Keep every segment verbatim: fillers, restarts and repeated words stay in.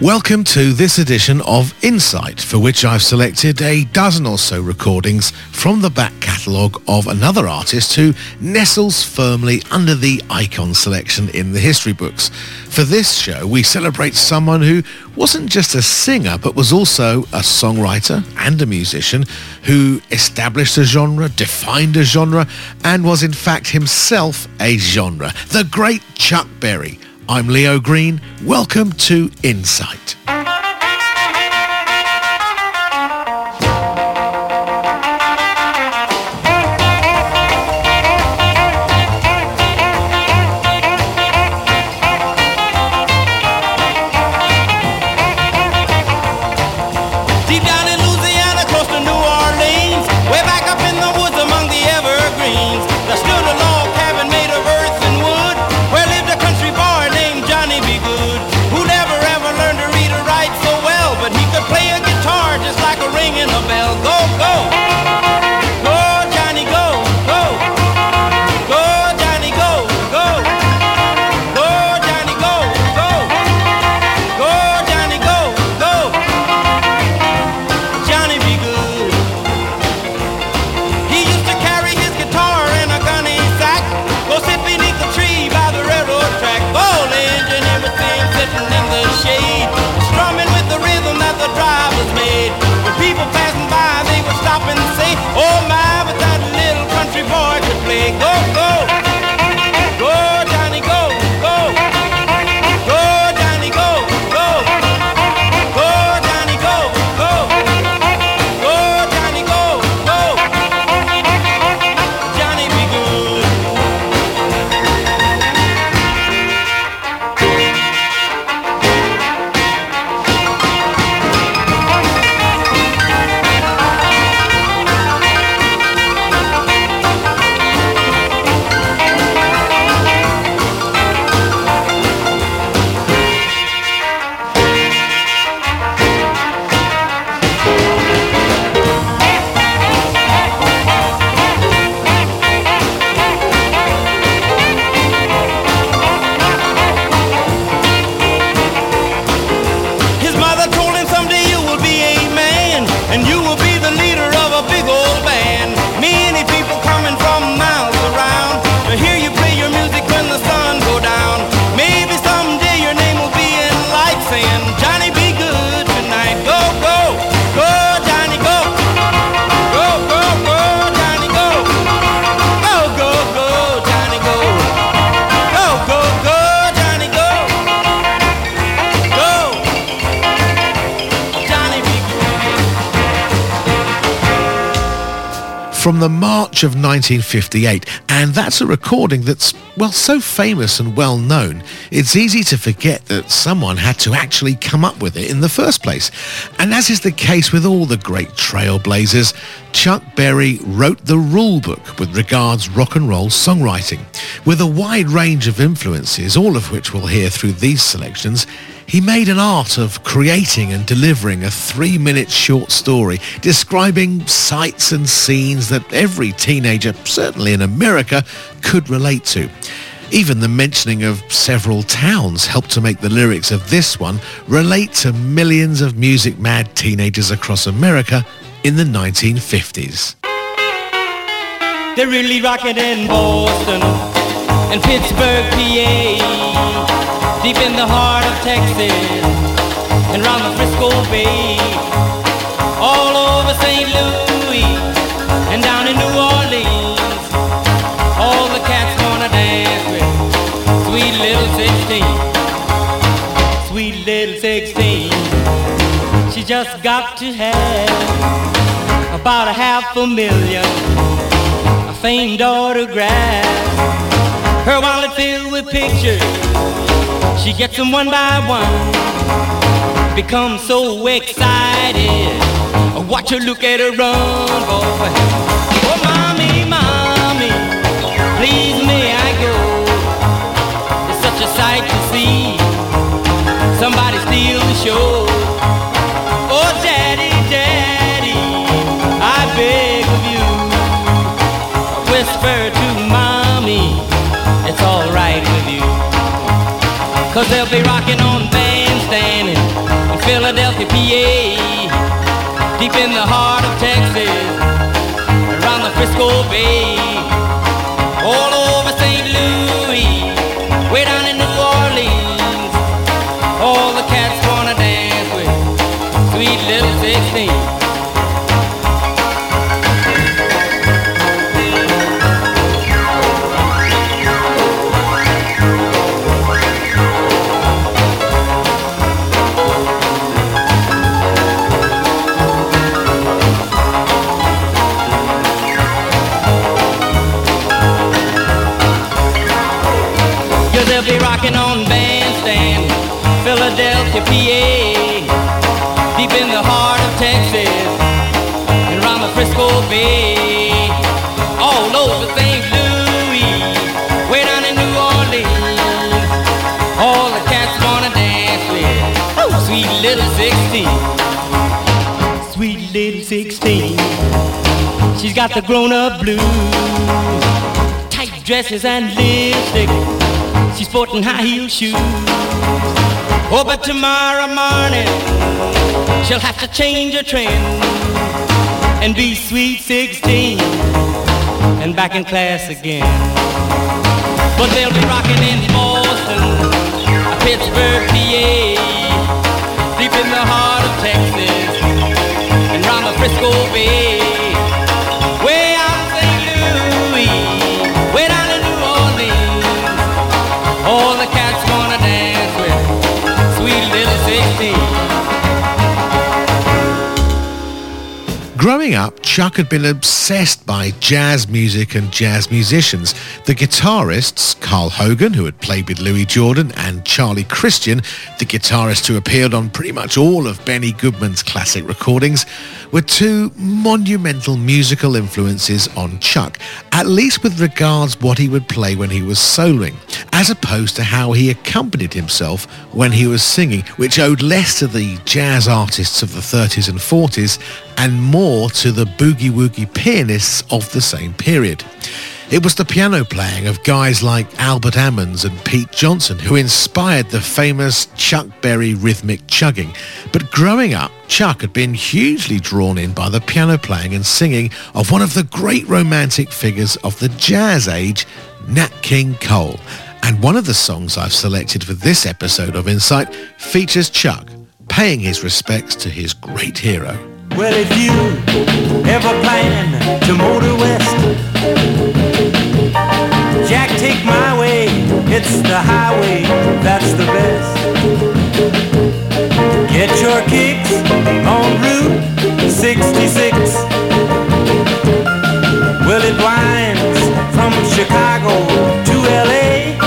Welcome to this edition of Insight, for which I've selected a dozen or so recordings from the back catalogue of another artist who nestles firmly under the icon selection in the history books. For this show, we celebrate someone who wasn't just a singer, but was also a songwriter and a musician who established a genre, defined a genre, and was in fact himself a genre. The great Chuck Berry. I'm Leo Green. Welcome to Insight. From the March of nineteen fifty-eight, and that's a recording that's, well, so famous and well known, it's easy to forget that someone had to actually come up with it in the first place. And as is the case with all the great trailblazers, Chuck Berry wrote the rule book with regards rock and roll songwriting. With a wide range of influences, all of which we'll hear through these selections, he made an art of creating and delivering a three-minute short story describing sights and scenes that every teenager, certainly in America, could relate to. Even the mentioning of several towns helped to make the lyrics of this one relate to millions of music-mad teenagers across America in the nineteen fifties. They're really rocking in Boston and Pittsburgh, P A, deep in the heart of Texas and round the Frisco Bay, all over Saint Louis and down in New Orleans. All the cats wanna dance with sweet little sixteen, sweet little sixteen. She just got to have about a half a million famed autographs. Her wallet filled with pictures, she gets them one by one. Becomes so excited, watch her, look at her run, boy. Oh, mommy, mommy, please may I go? It's such a sight to see somebody steal the show. Oh, daddy, daddy, I beg of you, whisper to mommy, it's all right with you. Cause they'll be rocking on bandstanding Philadelphia, P A, deep in the heart of Texas, around the Frisco Bay, all over Saint Louis, way down in New Orleans, all the cats wanna dance with sweet little sixteen. They'll be rocking on Bandstand, Philadelphia, P A, deep in the heart of Texas, and around the Frisco Bay, all over Saint Louis, way down in New Orleans, all the cats wanna dance with oh, sweet little sixteen, sweet little sixteen. She's got the grown-up blues, tight dresses and lipstick. She's sporting high-heel shoes. Oh, but tomorrow morning she'll have to change her trend and be sweet sixteen and back in class again. But they'll be rocking in Boston, Pittsburgh, P A, deep in the heart of Texas, and round the Frisco Bay, way out in Saint Louis, way down in New Orleans. All the cats wanna dance with sweet little sixteen. Growing up, Chuck had been obsessed by jazz music and jazz musicians. The guitarists, Carl Hogan, who had played with Louis Jordan, and Charlie Christian, the guitarist who appeared on pretty much all of Benny Goodman's classic recordings, were two monumental musical influences on Chuck, at least with regards what he would play when he was soloing, as opposed to how he accompanied himself when he was singing, which owed less to the jazz artists of the thirties and forties and more to the boogie-woogie pianists of the same period. It was the piano playing of guys like Albert Ammons and Pete Johnson who inspired the famous Chuck Berry rhythmic chugging. But growing up, Chuck had been hugely drawn in by the piano playing and singing of one of the great romantic figures of the jazz age, Nat King Cole. And one of the songs I've selected for this episode of Insight features Chuck paying his respects to his great hero. Well, if you ever plan to motor west, Jack, take my way, it's the highway, that's the best. Get your kicks on Route sixty-six. Well, it winds from Chicago to L A,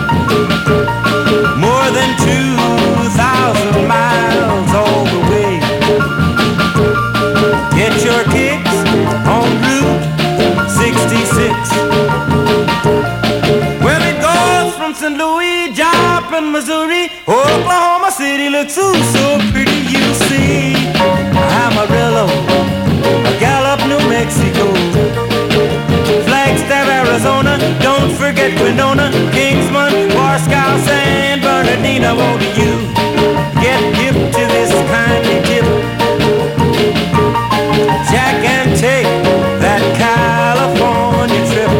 more than two thousand miles all the way. Get your kicks on Route sixty-six. Well, it goes from Saint Louis, Joplin, Missouri, Oklahoma City looks ooh so pretty, you see. Amarillo, Gallup, New Mexico, Flagstaff, Arizona, don't forget Winona, Kingsman, Moscow, San Bernardino. Won't you get hip to this kindly tip, Jack, and take that California trip.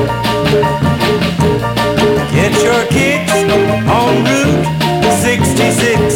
Get your kicks on Route sixty-six.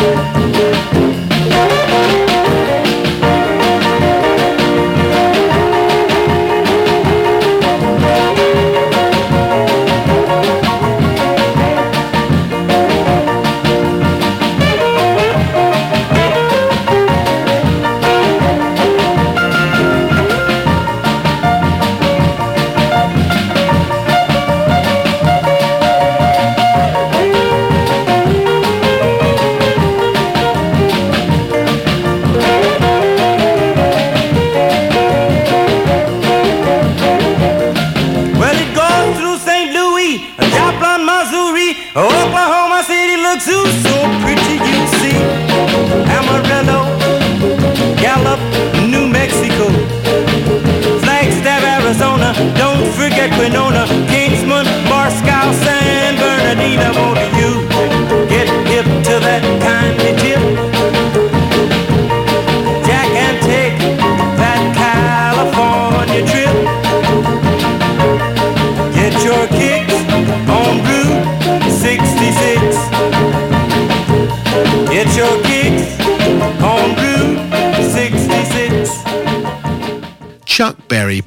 Oklahoma City looks ooh so pretty, you see. Amarillo, Gallup, New Mexico, Flagstaff, Arizona, don't forget Winona, Kingsman, Moscow, San Bernardino. Won't you get hip to that kindly tip,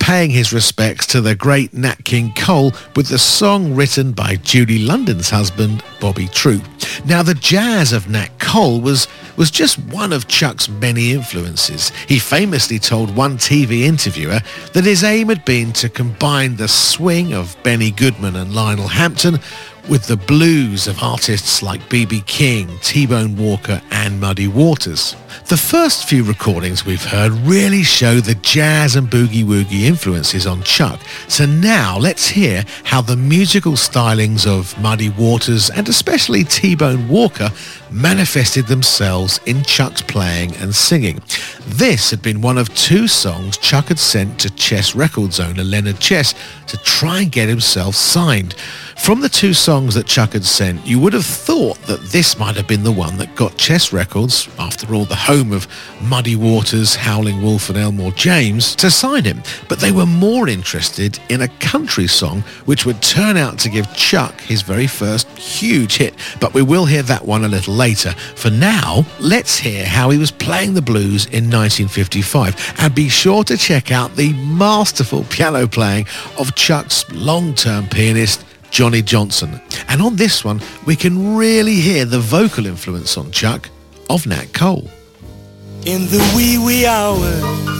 paying his respects to the great Nat King Cole with the song written by Judy London's husband, Bobby Troup. Now, the jazz of Nat Cole was, was just one of Chuck's many influences. He famously told one T V interviewer that his aim had been to combine the swing of Benny Goodman and Lionel Hampton with the blues of artists like B B King, T-Bone Walker and Muddy Waters. The first few recordings we've heard really show the jazz and boogie-woogie influences on Chuck. So now let's hear how the musical stylings of Muddy Waters and especially T-Bone Walker manifested themselves in Chuck's playing and singing. This had been one of two songs Chuck had sent to Chess Records owner Leonard Chess to try and get himself signed. From the two songs that Chuck had sent, you would have thought that this might have been the one that got Chess Records, after all the home of Muddy Waters, Howling Wolf and Elmore James, to sign him. But they were more interested in a country song which would turn out to give Chuck his very first huge hit. But we will hear that one a little later. For now, let's hear how he was playing the blues in nineteen fifty-five. And be sure to check out the masterful piano playing of Chuck's long-term pianist, Johnny Johnson. And on this one, we can really hear the vocal influence on Chuck of Nat Cole. In the wee wee hours,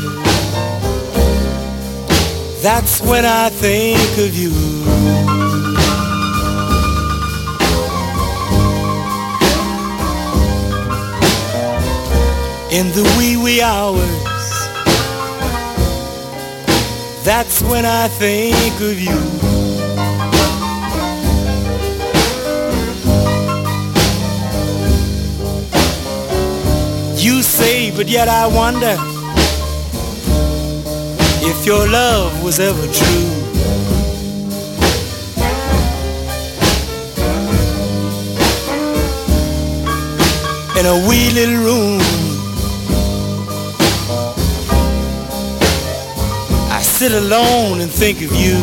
that's when I think of you. In the wee wee hours, that's when I think of you. You say, but yet I wonder if your love was ever true. In a wee little room, I sit alone and think of you.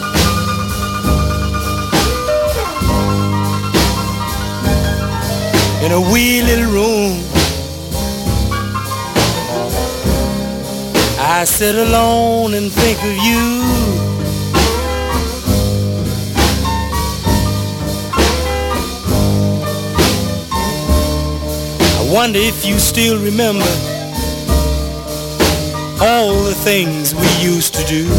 In a wee little room, I sit alone and think of you. I wonder if you still remember all the things we used to do.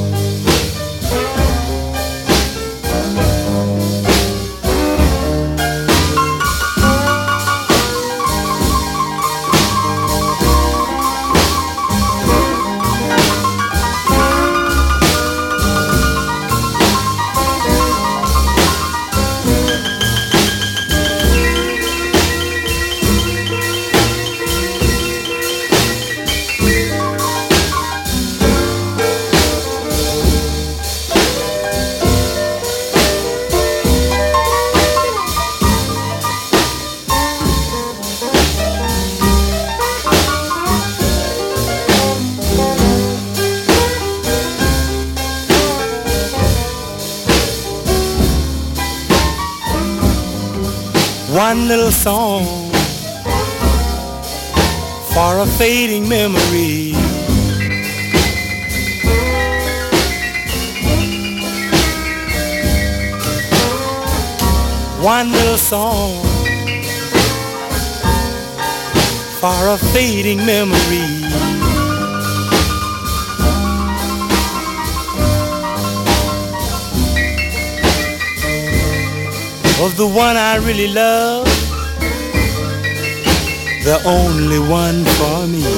One little song for a fading memory. One little song for a fading memory. Of the one I really love, the only one for me.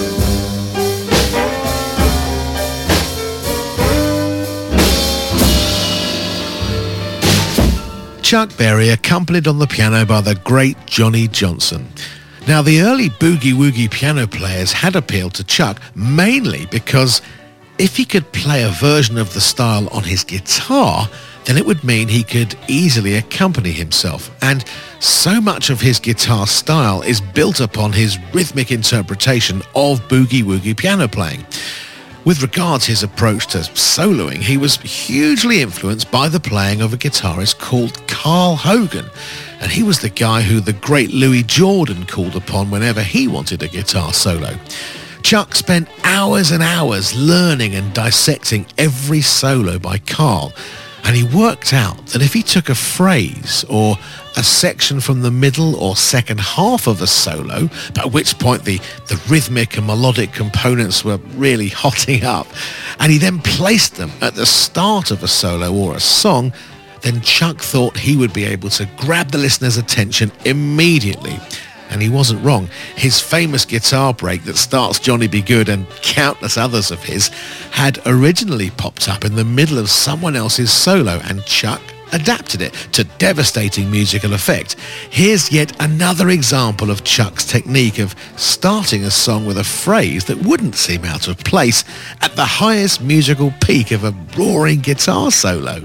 Chuck Berry, accompanied on the piano by the great Johnny Johnson. Now, the early boogie-woogie piano players had appealed to Chuck mainly because if he could play a version of the style on his guitar, then it would mean he could easily accompany himself. And so much of his guitar style is built upon his rhythmic interpretation of boogie-woogie piano playing. With regards his approach to soloing, he was hugely influenced by the playing of a guitarist called Carl Hogan. And he was the guy who the great Louis Jordan called upon whenever he wanted a guitar solo. Chuck spent hours and hours learning and dissecting every solo by Carl, and he worked out that if he took a phrase or a section from the middle or second half of a solo, at which point the, the rhythmic and melodic components were really hotting up, and he then placed them at the start of a solo or a song, then Chuck thought he would be able to grab the listener's attention immediately. And he wasn't wrong. His famous guitar break that starts Johnny B. Good and countless others of his had originally popped up in the middle of someone else's solo, and Chuck adapted it to devastating musical effect. Here's yet another example of Chuck's technique of starting a song with a phrase that wouldn't seem out of place at the highest musical peak of a roaring guitar solo.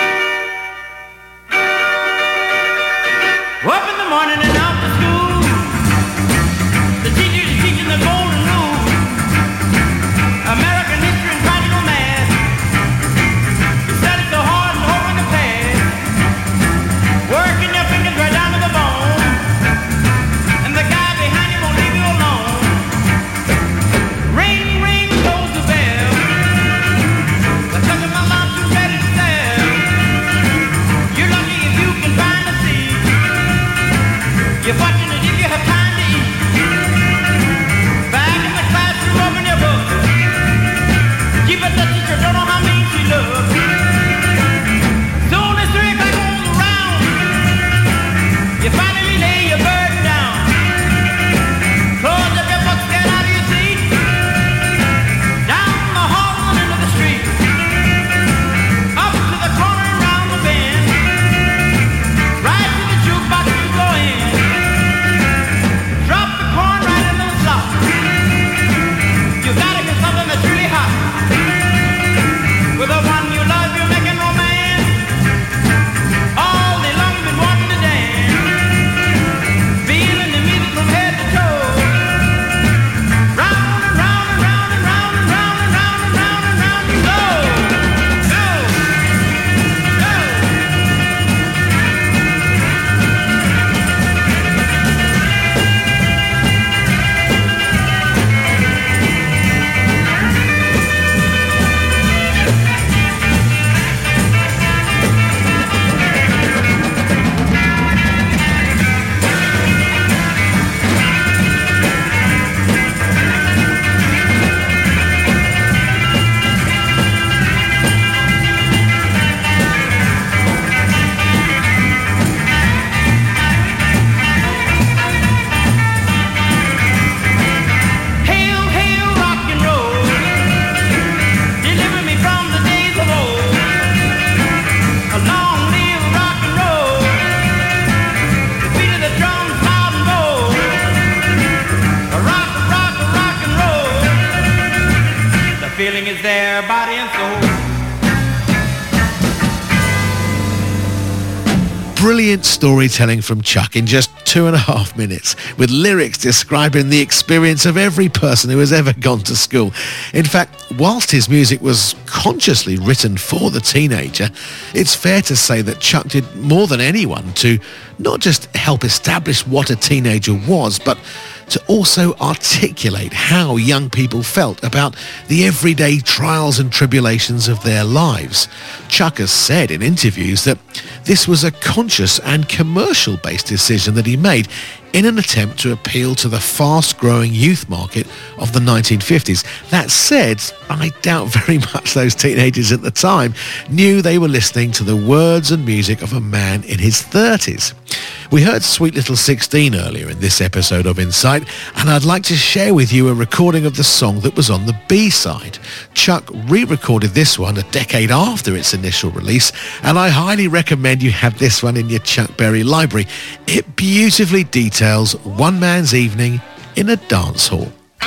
Up in the morning and out to school. The teacher is teaching the golden rule. American history and practical math. You study so hard and hoping to pass. Working your fingers right down to the bone. And the guy behind you won't leave you alone. Ring, ring goes the bell. The sucker my mom's too ready to sell. You're lucky if you can find a seat. You're fortunate if you have time to eat. Back in the classroom, open your book. Keep it the teacher, don't know how mean she looks. Soon as three o'clock rolls around, you finally lay your burden down. Close up your books, get out of your seat. Down the hall and into the street. Up to the corner and round the bend. Right to the jukebox you go in. Drop the corn right into the slot. You gotta get something that's really hot. With the one you love, you're making romance. All day long you've been wanting to dance. Feeling the music from head to toe. Round and round and round and round and round and round and round and round you go. Go. Go. Hail, hail, rock and roll. Deliver me from the days of old. A long live rock and roll. The beat of the drums loud and bold. A rock, a rock, a rock and roll. The feeling is there, body and soul. Brilliant storytelling from Chuck in just two and a half minutes, with lyrics describing the experience of every person who has ever gone to school. In fact, whilst his music was consciously written for the teenager, it's fair to say that Chuck did more than anyone to not just help establish what a teenager was, but to also articulate how young people felt about the everyday trials and tribulations of their lives. Chuck has said in interviews that this was a conscious and commercial-based decision that he made in an attempt to appeal to the fast-growing youth market of the nineteen fifties. That said, I doubt very much those teenagers at the time knew they were listening to the words and music of a man in his thirties. We heard Sweet Little sixteen earlier in this episode of Insight, and I'd like to share with you a recording of the song that was on the B-side. Chuck re-recorded this one a decade after its initial release, and I highly recommend you have this one in your Chuck Berry library. It beautifully details one man's evening in a dance hall.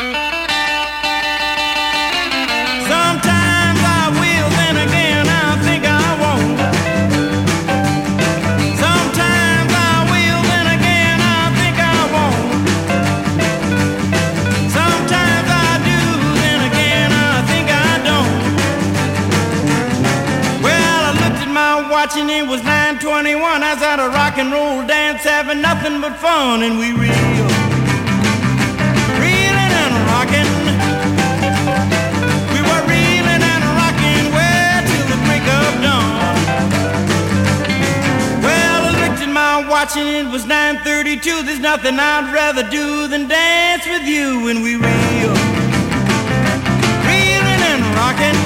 Sometimes I will, then again I think I won't. Sometimes I will, then again I think I won't. Sometimes I do, then again I think I don't. Well, I looked at my watch and it was nine twenty-one. I was at a rock and roll dance having nothing but fun, and we reeled, reeling and rocking. my watch and it was nine thirty-two. There's nothing I'd rather do than dance with you when we reel, reeling and rocking.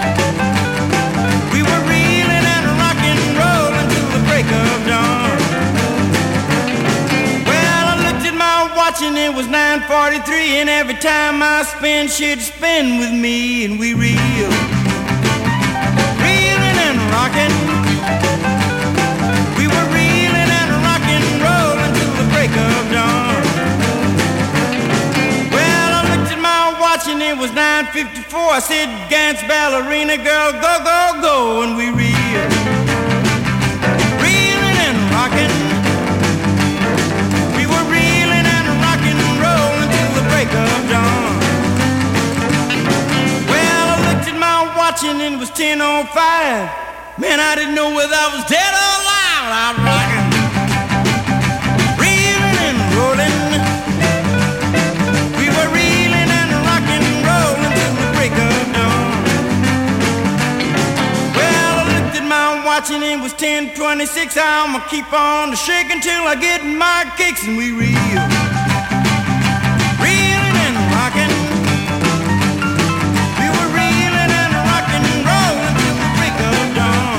We were reeling and rocking, rolling till the break of dawn. Well, I looked at my watch and it was nine forty-three, and every time I spin, she'd spin with me, and we reel, reeling and rocking. We were reeling and rocking, rolling till the break of dawn. Well, I looked at my watch and it was nine fifty-four. I said, Gantz ballerina girl, go, go, go, and we reel, reeling and rocking. We were reeling and rocking, rolling till the break of dawn. Well, I looked at my watch and it was ten oh five. Man, I didn't know whether I was dead or alive. I'm rocking, reeling and rolling. We were reeling and rocking, rolling till the break of dawn. Well, I looked at my watch and it was ten twenty-six. I'ma keep on shaking till I get my kicks, and we reel, reeling and rocking. We were reeling and rocking, rolling till the break of dawn.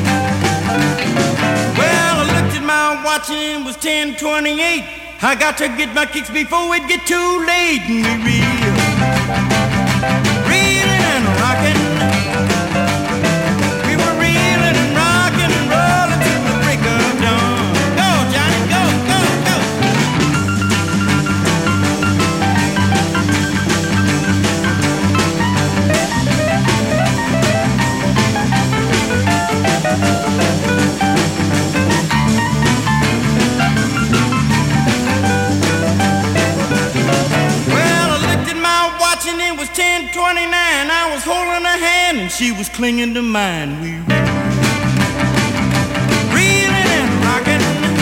Watching was ten twenty-eight. I got to get my kicks before it get too late, and we reel, reeling and rocking. We were reeling and rocking and rolling till the break of dawn. Go, Johnny, go, go, go. And it was ten twenty-nine. I was holding her hand and she was clinging to mine. We reeling and rocking.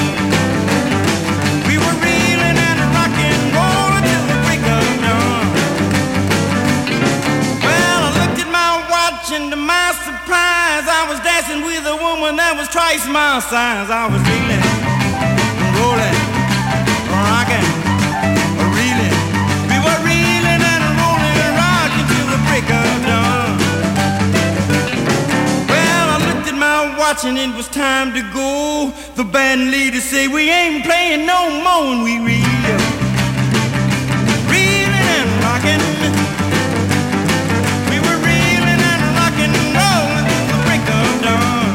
We were reeling and rocking, rolling till the break of dawn. Well, I looked at my watch and to my surprise, I was dancing with a woman that was twice my size. I was reeling, rolling, rocking, reeling. We were reeling and break of dawn. Well, I looked at my watch and it was time to go. The band leader say we ain't playing no more, and we reel, reeling and rocking. We were reeling and rocking, rolling till the break of dawn.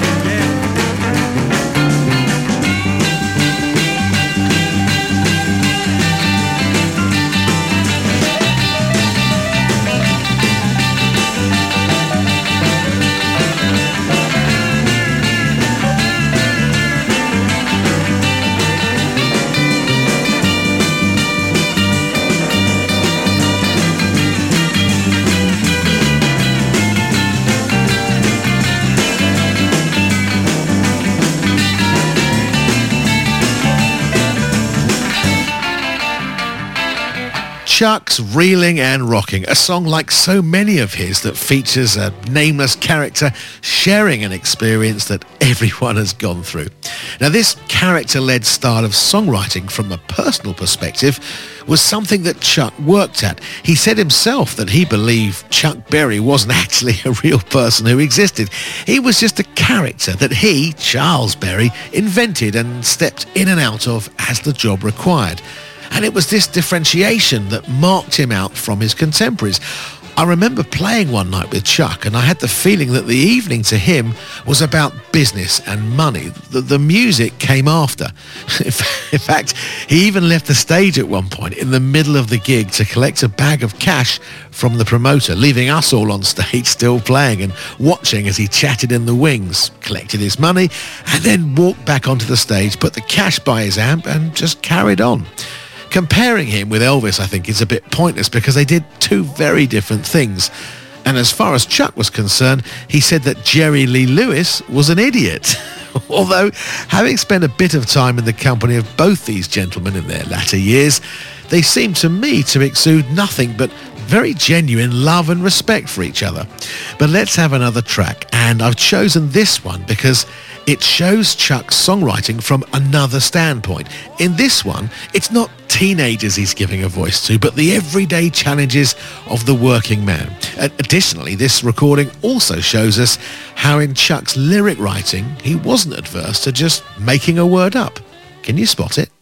Chuck's Reeling and Rocking, a song like so many of his that features a nameless character sharing an experience that everyone has gone through. Now, this character-led style of songwriting from a personal perspective was something that Chuck worked at. He said himself that he believed Chuck Berry wasn't actually a real person who existed. He was just a character that he, Charles Berry, invented and stepped in and out of as the job required. And it was this differentiation that marked him out from his contemporaries. I remember playing one night with Chuck, and I had the feeling that the evening to him was about business and money. The, the music came after. In fact, he even left the stage at one point in the middle of the gig to collect a bag of cash from the promoter, leaving us all on stage still playing and watching as he chatted in the wings, collected his money, and then walked back onto the stage, put the cash by his amp, and just carried on. Comparing him with Elvis, I think, is a bit pointless because they did two very different things. And as far as Chuck was concerned, he said that Jerry Lee Lewis was an idiot. Although, having spent a bit of time in the company of both these gentlemen in their latter years, they seemed to me to exude nothing but very genuine love and respect for each other. But let's have another track, and I've chosen this one because it shows Chuck's songwriting from another standpoint. In this one, it's not teenagers he's giving a voice to, but the everyday challenges of the working man. Additionally, this recording also shows us how in Chuck's lyric writing, he wasn't adverse to just making a word up. Can you spot it?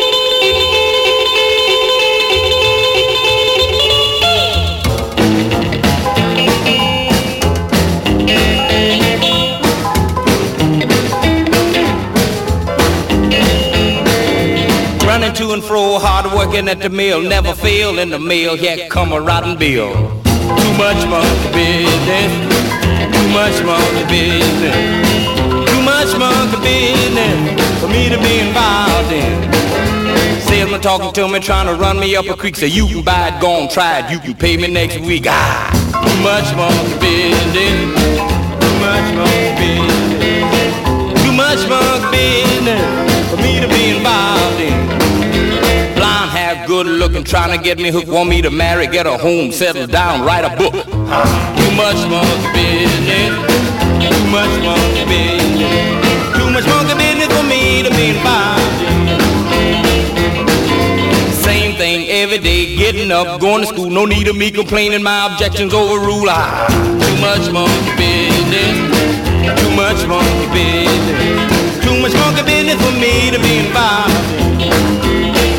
Running to and fro, hard working at the mill, never fail in the mill, here come a rotten bill. Too much monkey business, too much monkey business, too much monkey business for me to be involved in. Salesman talking to me, trying to run me up a creek, say you can buy it, go on, try it, you can pay me next week. Ah, too much monkey business, too much monkey business, too much monkey business for me to be involved in. Blonde hair, good looking, trying to get me hooked, want me to marry, get a home, settle down, write a book. Too much monkey business, too much monkey business, too much monkey business for me to be involved in. Same thing every day, getting up, going to school, no need of me complaining, my objections overrule. Ah, too much monkey business, too much monkey business, too much monkey business for me to be involved in.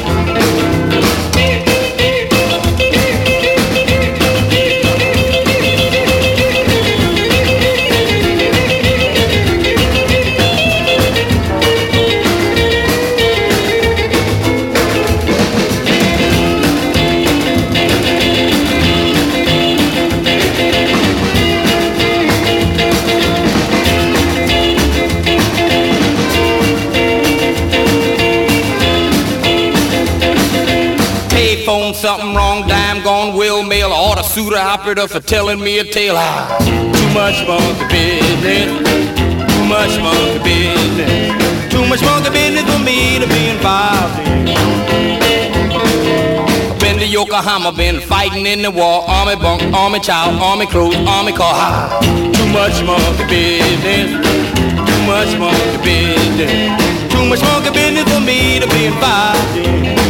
Phone something wrong, dime gone, will mail, order suitor operator for telling me a tale. Ah, too much monkey business, too much monkey business, too much monkey business for me to be involved in. Been to Yokohama, been fighting in the war, army bunk, army child, army clothes, army car. Ah, too much monkey business, too much monkey business, too much monkey business for me to be involved in.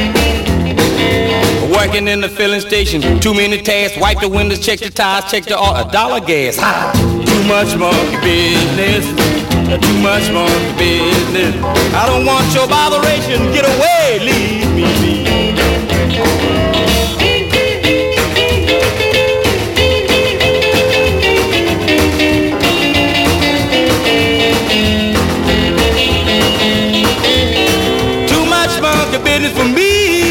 Working in the filling station, too many tasks, wipe the windows, check the tires, check the oil, a dollar gas. Ha! Too much monkey business, too much monkey business. I don't want your botheration, get away, leave me be. Too much monkey business for me.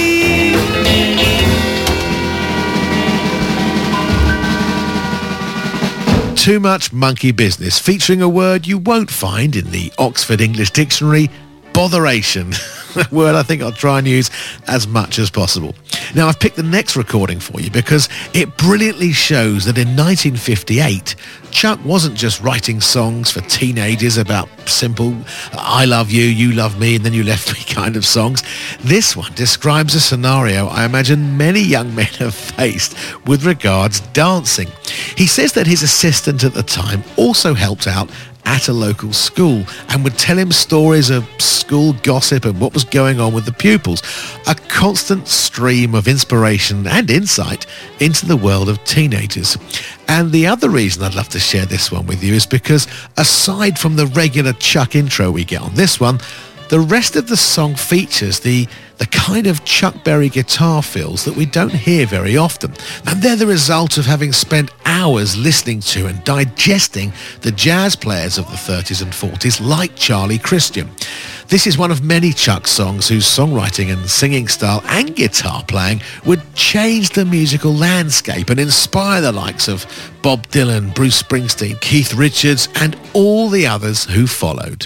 Too Much Monkey Business, featuring a word you won't find in the Oxford English Dictionary, botheration. A word I think I'll try and use as much as possible. Now, I've picked the next recording for you because it brilliantly shows that in nineteen fifty-eight, Chuck wasn't just writing songs for teenagers about simple I love you, you love me, and then you left me kind of songs. This one describes a scenario I imagine many young men have faced with regards dancing. He says that his assistant at the time also helped out at a local school and would tell him stories of school gossip and what was going on with the pupils. A constant stream of inspiration and insight into the world of teenagers. And the other reason I'd love to share this one with you is because aside from the regular Chuck intro we get on this one, the rest of the song features the, the kind of Chuck Berry guitar fills that we don't hear very often. And they're the result of having spent hours listening to and digesting the jazz players of the thirties and forties like Charlie Christian. This is one of many Chuck songs whose songwriting and singing style and guitar playing would change the musical landscape and inspire the likes of Bob Dylan, Bruce Springsteen, Keith Richards, and all the others who followed.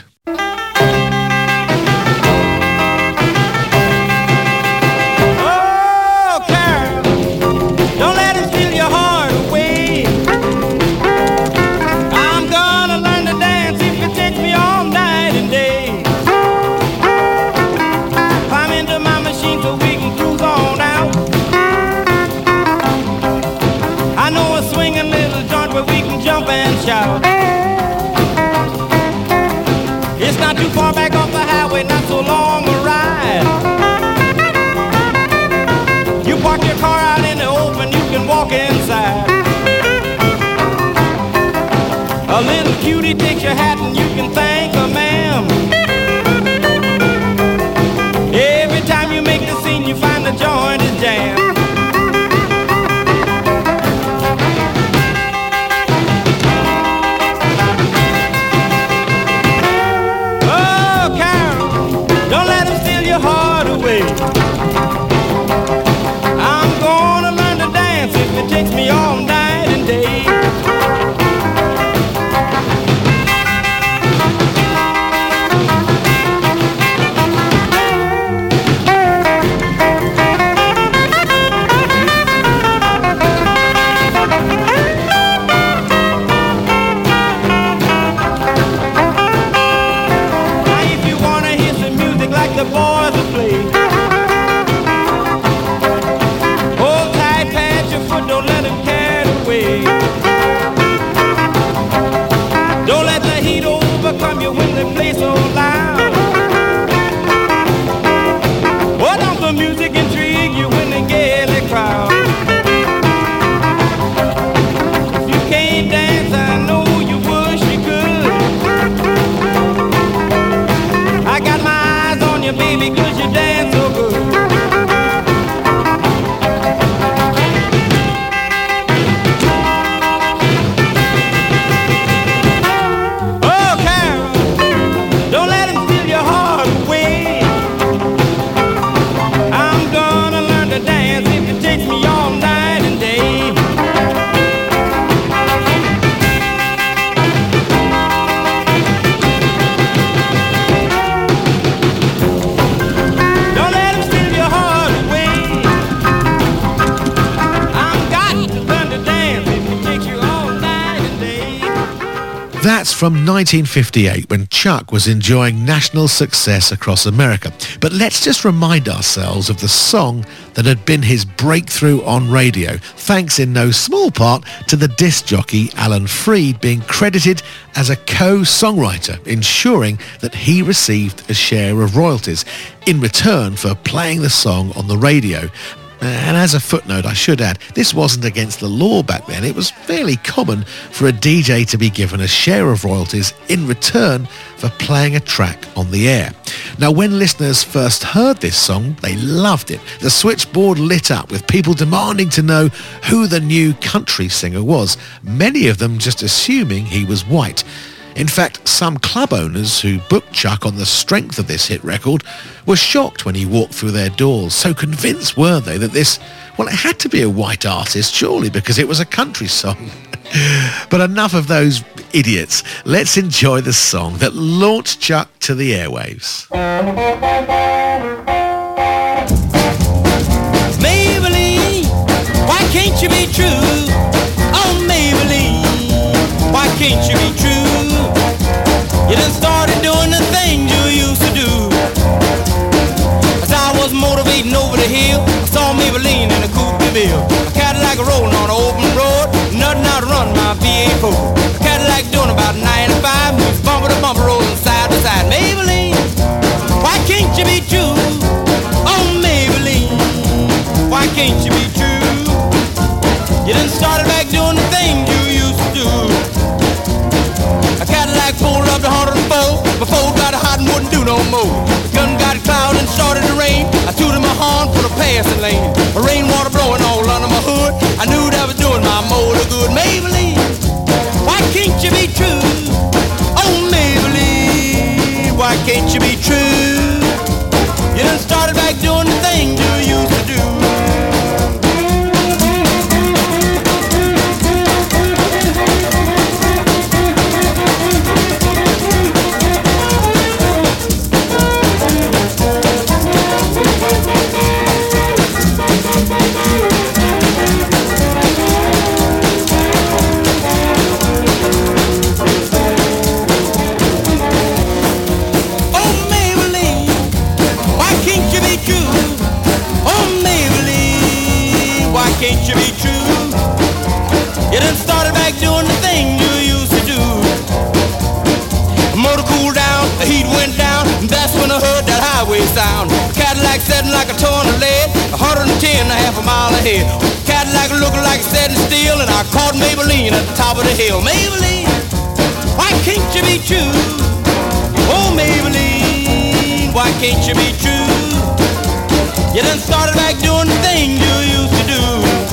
Rudy takes your hat and you can thank her, ma'am. Every time you make the scene, you find the joint is jammed. I'm gonna learn to dance if it takes me all night and day. Now if you wanna hear some music like the boys will play, don't let him carry away. Don't let the heat overcome you when they play so loud. Oh, don't the music intrigue you when they gaily crowd. If you can't dance, I know you wish you could. I got my eyes on you, baby, 'cause you dance so good. That's from nineteen fifty-eight, when Chuck was enjoying national success across America. But let's just remind ourselves of the song that had been his breakthrough on radio, thanks in no small part to the disc jockey Alan Freed being credited as a co-songwriter, ensuring that he received a share of royalties in return for playing the song on the radio. And as a footnote, I should add, this wasn't against the law back then. It was fairly common for a D J to be given a share of royalties in return for playing a track on the air. Now, when listeners first heard this song, they loved it. The switchboard lit up with people demanding to know who the new country singer was, many of them just assuming he was white. In fact, some club owners who booked Chuck on the strength of this hit record were shocked when he walked through their doors. So convinced were they that this, well, it had to be a white artist, surely, because it was a country song. But enough of those idiots. Let's enjoy the song that launched Chuck to the airwaves. Maybelline, why can't you be true? Oh, Maybelline, why can't you be true? You done started doing the things you used to do. As I was motivating over the hill, I saw Maybelline in a coupe de ville. A Cadillac rolling on an open road, nothing out to run my V eight four. A Cadillac doing about ninety-five, moves bumper to bumper, rolling side to side. Maybelline, why can't you be true? Oh, Maybelline, why can't you be true? You done started back doing the things you used to do. A Cadillac pulled up to one oh four, before it got hot and wouldn't do no more. The gun got cloud and started to rain. I tooted my horn for the passing lane. A rainwater blowing all under my hood. I knew that was doing my motor good. Maybelline, why can't you be true? Oh, Maybelline, why can't you be true? You done started back doing the thing you used to do. Can't you be true? You done started back doing the thing you used to do. The motor cooled down, the heat went down, and that's when I heard that highway sound. Cadillac setting like a torn lead, one hundred ten and a half a mile ahead. Cadillac looking like it's setting steel, and I caught Maybelline at the top of the hill. Maybelline, why can't you be true? Oh, Maybelline, why can't you be true? You done started back doing the things you used to do.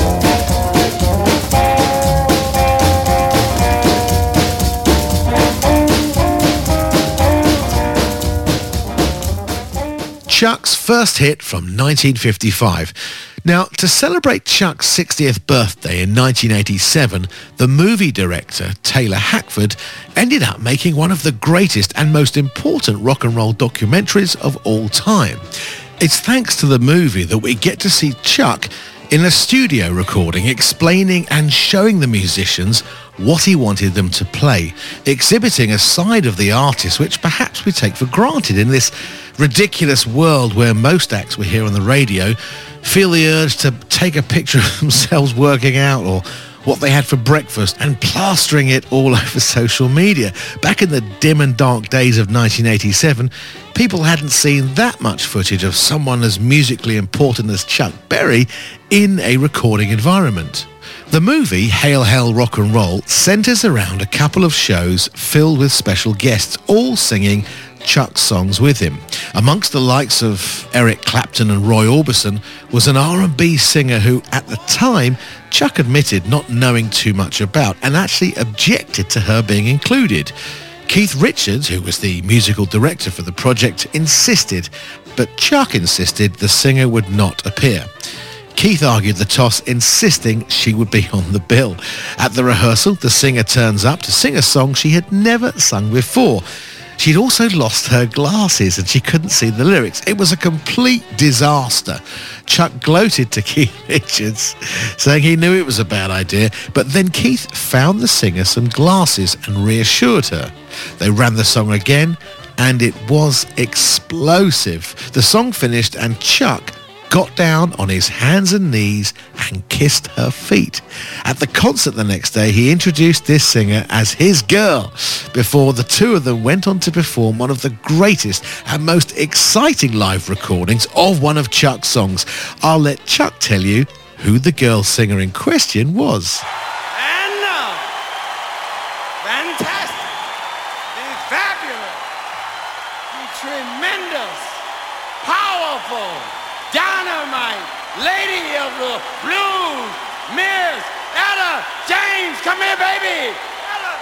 Chuck's first hit from nineteen fifty-five. Now, to celebrate Chuck's sixtieth birthday in nineteen eighty-seven, the movie director, Taylor Hackford, ended up making one of the greatest and most important rock and roll documentaries of all time. It's thanks to the movie that we get to see Chuck in a studio recording explaining and showing the musicians what he wanted them to play, exhibiting a side of the artist which perhaps we take for granted in this ridiculous world where most acts we hear on the radio feel the urge to take a picture of themselves working out or what they had for breakfast and plastering it all over social media. Back in the dim and dark days of nineteen eighty-seven, people hadn't seen that much footage of someone as musically important as Chuck Berry in a recording environment. The movie Hail Hail Rock and Roll centres around a couple of shows filled with special guests, all singing Chuck's songs with him. Amongst the likes of Eric Clapton and Roy Orbison was an R and B singer who, at the time, Chuck admitted not knowing too much about and actually objected to her being included. Keith Richards, who was the musical director for the project, insisted, but Chuck insisted the singer would not appear. Keith argued the toss, insisting she would be on the bill. At the rehearsal, the singer turns up to sing a song she had never sung before. She'd also lost her glasses and she couldn't see the lyrics. It was a complete disaster. Chuck gloated to Keith Richards, saying he knew it was a bad idea, but then Keith found the singer some glasses and reassured her. They ran the song again, and it was explosive. The song finished and Chuck got down on his hands and knees and kissed her feet. At the concert the next day, he introduced this singer as his girl before the two of them went on to perform one of the greatest and most exciting live recordings of one of Chuck's songs. I'll let Chuck tell you who the girl singer in question was. And now, fantastic, the fabulous, the tremendous, powerful, dynamite lady of the blues, Miss Etta James. Come here, baby. Etta.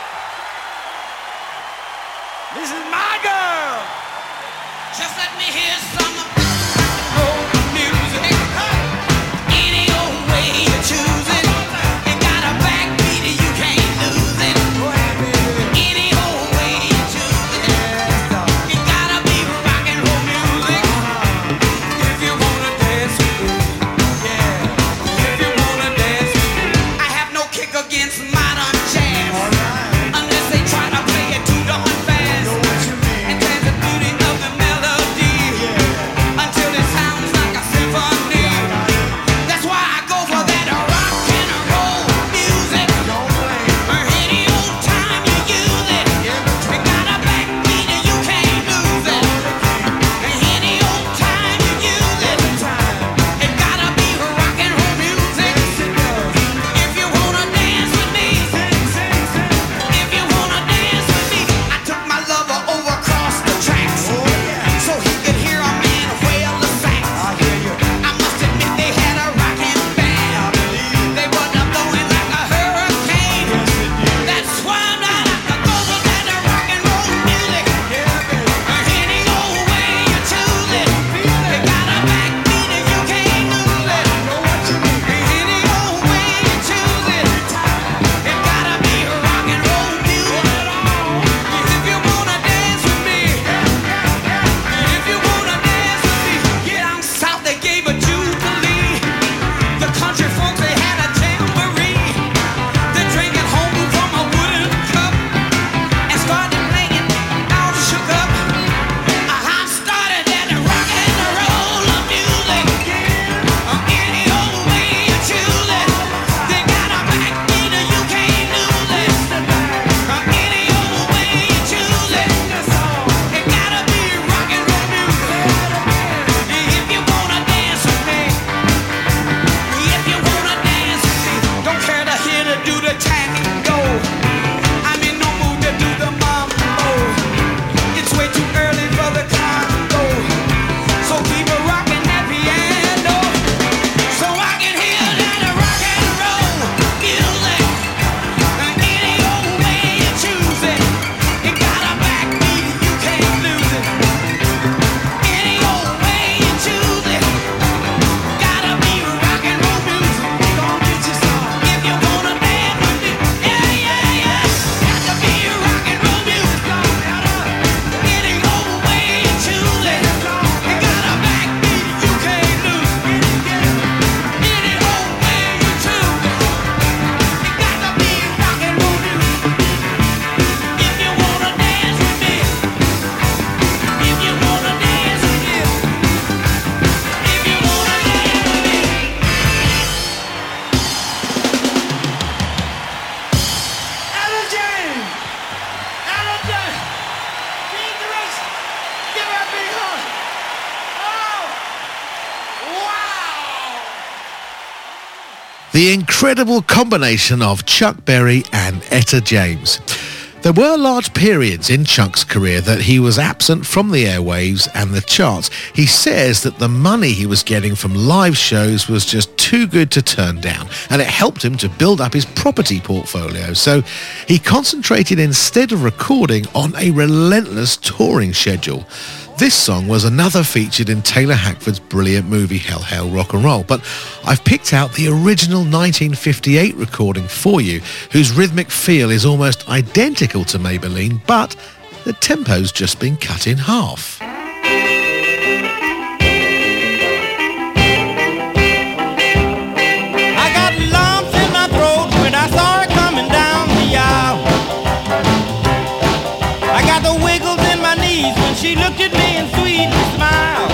This is my girl. Just let me hear some rock music. Any old way you choose it. You got a backbeat, you can't lose it. Any old way you choose it. You gotta be rock and roll music. If you wanna dance with me, yeah. If you wanna dance with me, I have no kick against modern jazz, unless they try to play it too darn fast. And there's the beauty of the melody. The incredible combination of Chuck Berry and Etta James. There were large periods in Chuck's career that he was absent from the airwaves and the charts. He says that the money he was getting from live shows was just too good to turn down, and it helped him to build up his property portfolio. So he concentrated instead of recording on a relentless touring schedule. This song was another featured in Taylor Hackford's brilliant movie Hell Hail Rock and Roll, but I've picked out the original nineteen fifty-eight recording for you, whose rhythmic feel is almost identical to Maybelline, but the tempo's just been cut in half. I got lumps in my throat when I saw her coming down the aisle. I got the wiggles in my knees when she looked at me and sweetly smiled.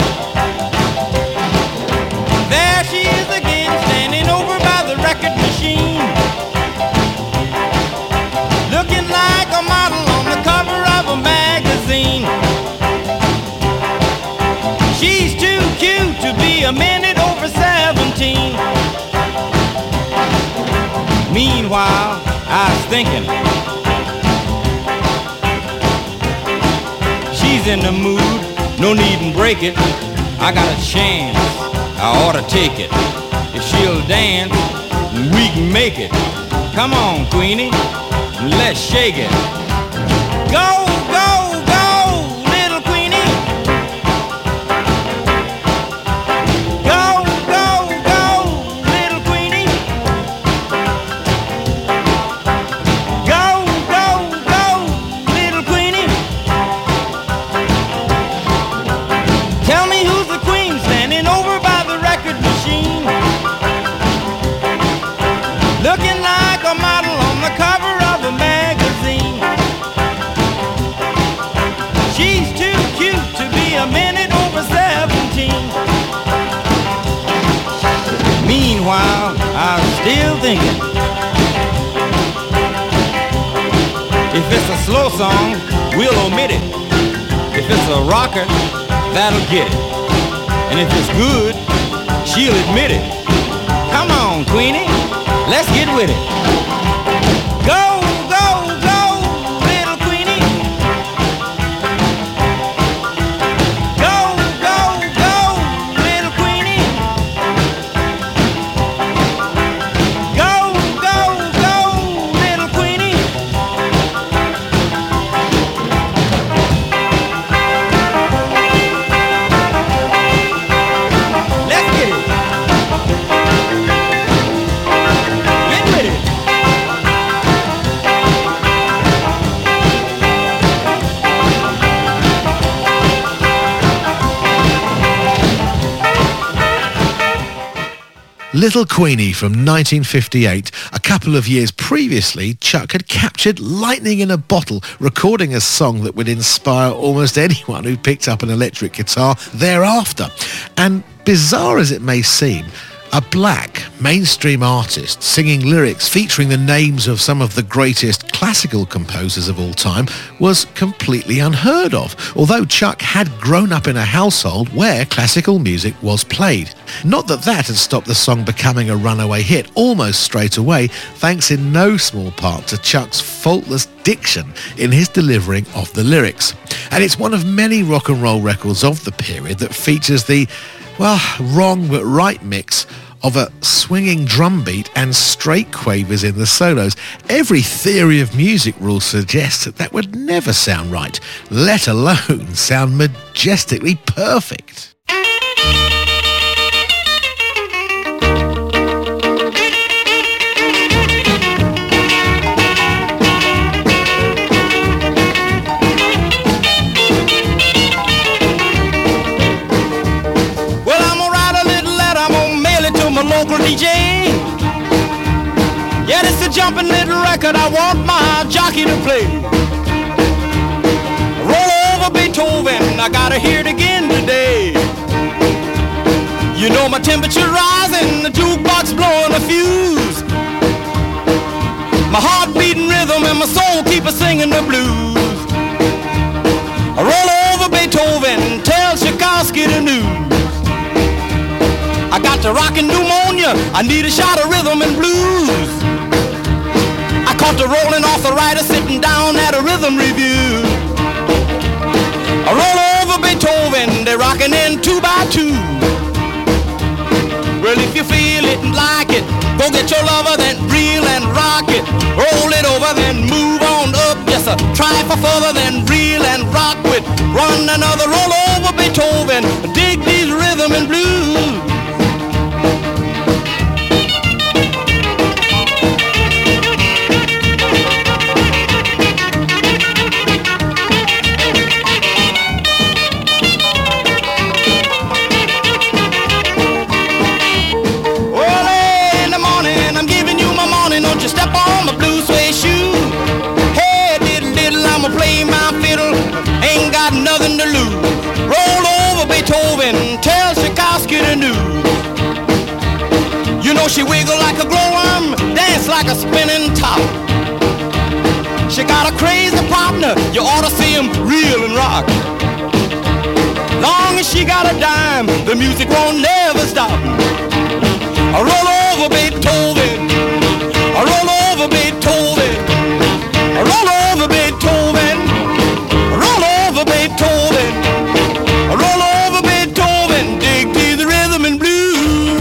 There she is again, standing over by the record machine, looking like a model on the cover of a magazine. She's too cute to be a minute over seventeen. Meanwhile, I was thinking, she's in the mood, no need and break it. I got a chance, I ought to take it. If she'll dance, we can make it. Come on, Queenie, let's shake it. Go, go, go, little Queenie. Go, go, go, little Queenie. Go, go, go, little Queenie. Tell me who's the queen standing over by the record machine, looking like a model on the cover of a magazine. She's too cute to be a minute over seventeen. Meanwhile, I'm still thinking, if it's a slow song, we'll omit it. If it's a rocker, that'll get it. And if it's good, she'll admit it. Come on, Queenie, let's get with it. Go, go, go, little Queenie. Go, go, go, little Queenie. Go, go, go, little Queenie. Let's get it. Get with it. Little Queenie from nineteen fifty-eight. A couple of years previously, Chuck had captured lightning in a bottle, recording a song that would inspire almost anyone who picked up an electric guitar thereafter. And bizarre as it may seem, a black mainstream artist singing lyrics featuring the names of some of the greatest classical composers of all time was completely unheard of, although Chuck had grown up in a household where classical music was played. Not that that had stopped the song becoming a runaway hit almost straight away, thanks in no small part to Chuck's faultless diction in his delivering of the lyrics. And it's one of many rock and roll records of the period that features the, well, wrong but right mix of a swinging drum beat and straight quavers in the solos. Every theory of music rule suggests that that would never sound right, let alone sound majestically perfect. Local D J. Yeah, this is a jumping little record I want my jockey to play. Roll over Beethoven, I gotta hear it again today. You know my temperature rising, the jukebox blowing a fuse. My heart beating rhythm and my soul keep a singing the blues. Roll over Beethoven, tell Tchaikovsky the news. I got the rockin' pneumonia, I need a shot of rhythm and blues. I caught the rolling arthritis sitting down at a rhythm review. I roll over Beethoven, they're rockin' in two by two. Well, if you feel it and like it, go get your lover, then reel and rock it. Roll it over, then move on up. Yes, sir. Try for further, then reel and rock with. Run another roll over Beethoven. Dig these rhythm and blues. Step on my blue suede shoe. Hey, diddle diddle, I'ma play my fiddle. Ain't got nothing to lose. Roll over Beethoven, tell Tchaikovsky to do. You know she wiggle like a glowworm, dance like a spinning top. She got a crazy partner, you ought to see him reel and rock. Long as she got a dime, the music won't never stop. I roll over Beethoven. I roll over Beethoven, I roll over Beethoven, I roll over Beethoven, I roll over Beethoven, dig to the rhythm and blues.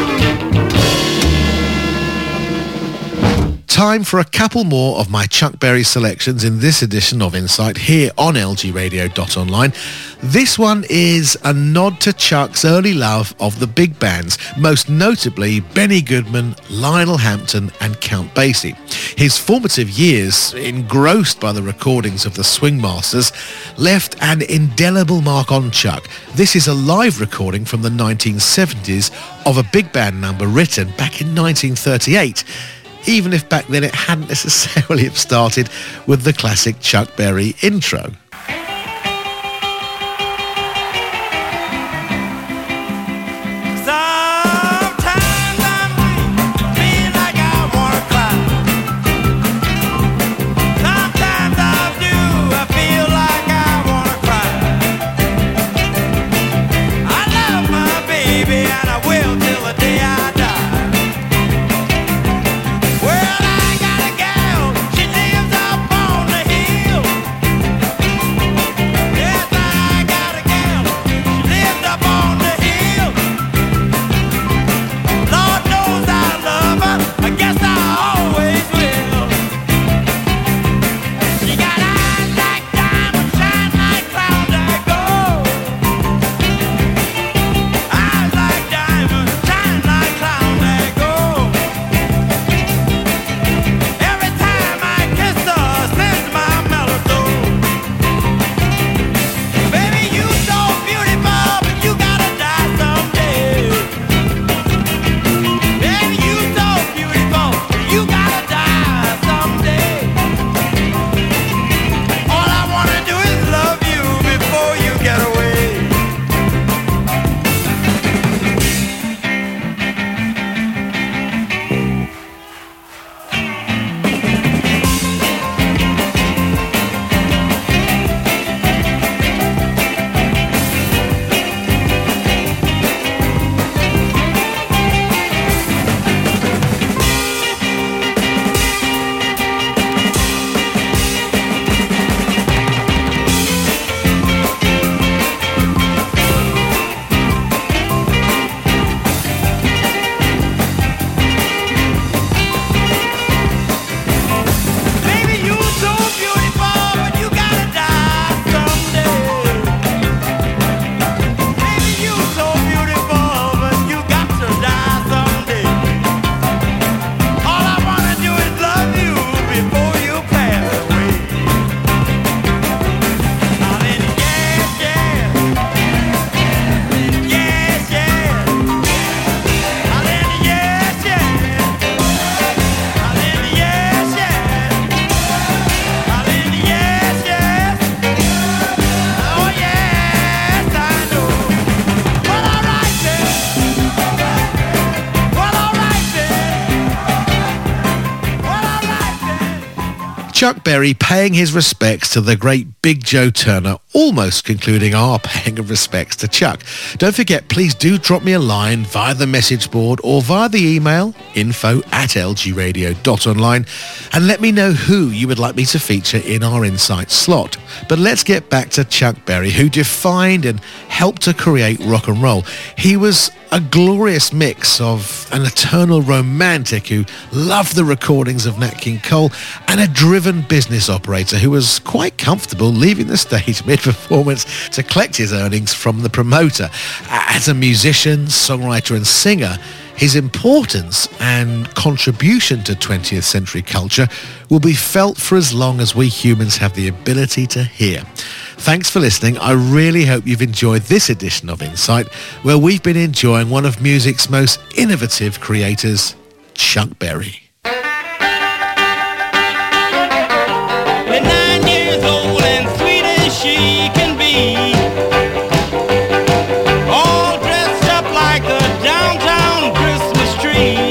Time for a couple more of my Chuck Berry selections in this edition of Insight here on L G radio dot online. This one is a nod to Chuck's early love of the big bands, most notably Benny Goodman, Lionel Hampton and Count Basie. His formative years, engrossed by the recordings of the Swing Masters, left an indelible mark on Chuck. This is a live recording from the nineteen seventies of a big band number written back in nineteen thirty-eight, even if back then it hadn't necessarily have started with the classic Chuck Berry intro. Chuck Berry paying his respects to the great Big Joe Turner almost concluding our paying of respects to Chuck. Don't forget, please do drop me a line via the message board or via the email info at lgradio dot online and let me know who you would like me to feature in our Insight slot. But let's get back to Chuck Berry, who defined and helped to create rock and roll. He was a glorious mix of an eternal romantic who loved the recordings of Nat King Cole and a driven business operator who was quite comfortable leaving the stage mid-performance to collect his earnings from the promoter. As a musician, songwriter and singer, his importance and contribution to twentieth century culture will be felt for as long as we humans have the ability to hear. Thanks for listening. I really hope you've enjoyed this edition of Insight, where we've been enjoying one of music's most innovative creators, Chuck Berry. At nine years old and sweet as she can be, all dressed up like a downtown Christmas tree,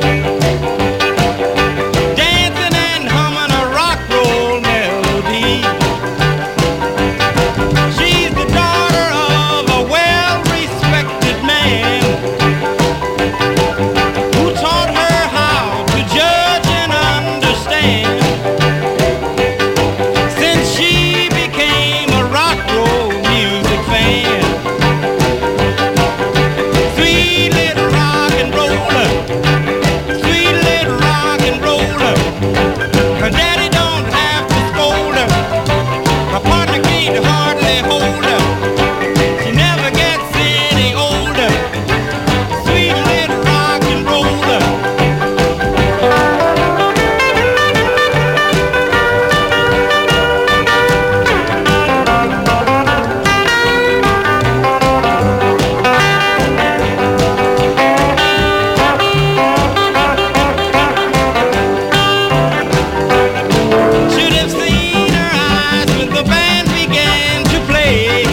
dancing and humming a rock roll melody. She's the daughter of a well-respected man who taught her how to judge and understand. Since she became a rock roll music fan, sweet little rock and roller, sweet little rock and roller. Her daddy don't have to scold her, her partner can't hardly hold her. She never gets any older, sweet little rock and roller. Should have seen her eyes when the band began to play,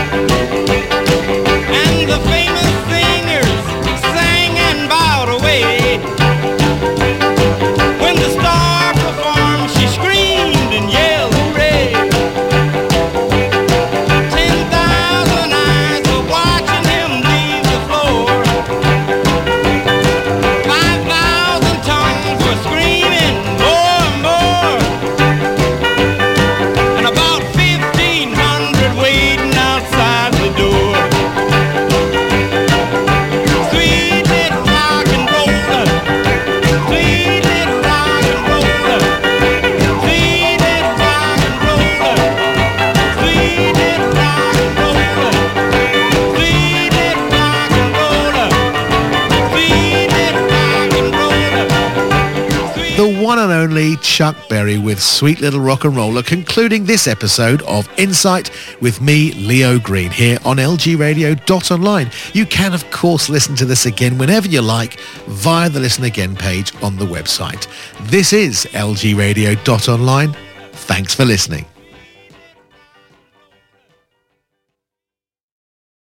and the famous singers sang and bowed away. When the star performed, she screamed and yelled hooray. Ten thousand eyes were watching him leave the floor. Five thousand tongues were screaming more and more, and about fifteen hundred waiting outside the door. Sweet little rock and roller, sweet little rock and roller, sweet little rock and roller, sweet little rock and roller, sweet little rock and roller, sweet little rock and roller. The one and only Chuck Berry with Sweet Little Rock and Roller, concluding this episode of Insight with me, Leo Green, here on L G radio dot online. You can, of course, listen to this again whenever you like via the Listen Again page on the website. This is L G radio dot online. Thanks for listening.